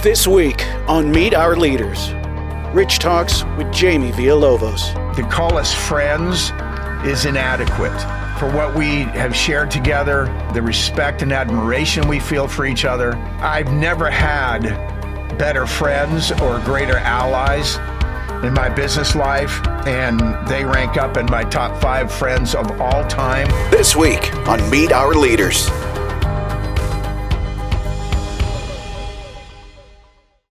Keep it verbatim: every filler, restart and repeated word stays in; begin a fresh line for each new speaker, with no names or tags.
This week on Meet Our Leaders, Rich talks with Jamie Villalobos.
To call us friends is inadequate. For what we have shared together, the respect and admiration we feel for each other. I've never had better friends or greater allies in my business life, and they rank up in my top five friends of all time.
This week on Meet Our Leaders.